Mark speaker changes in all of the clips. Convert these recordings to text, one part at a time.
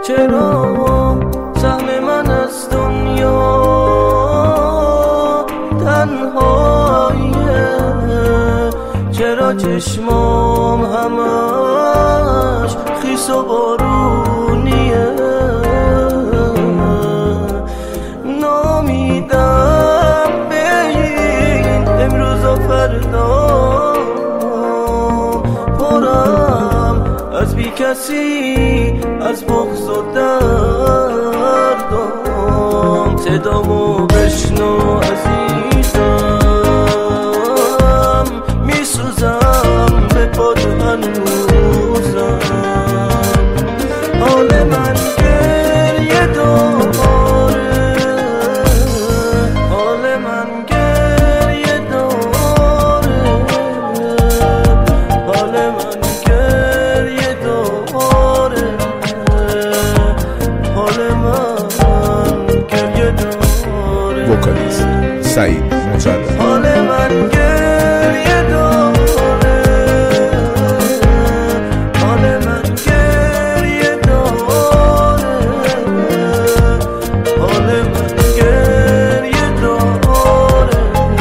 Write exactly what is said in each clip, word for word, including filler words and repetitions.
Speaker 1: چرا سهم من از دنیا تنهاییه؟ چرا چشمام همش خیس و بارونیه؟ نامیدم به این امروز و فردا، پرم از بی کسی، از بغض و دردم. صدامو بشنو عزیزم، میسوزم به پاد هنوزم. حال من گریه داره، حال من گریه داره، حال من گریه داره، حال من گریه داره.
Speaker 2: وکالیست سعید مجرد.
Speaker 1: حال من گریه داره، حال من گریه داره، حال من گریه داره،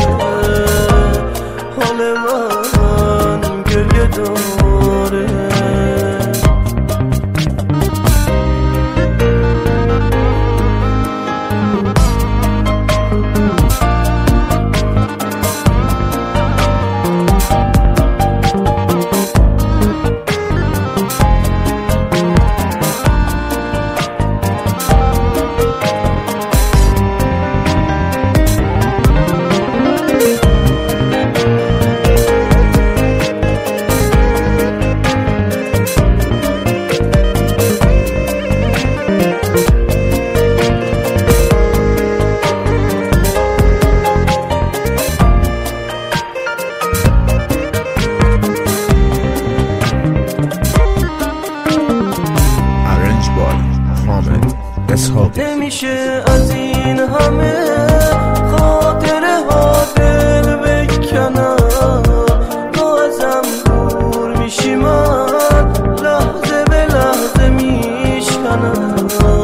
Speaker 1: حال من گریه داره. نمیشه از این همه خاطره ها دل بکنم. تو ازم دور میشی، من لحظه به لحظه میشکنم.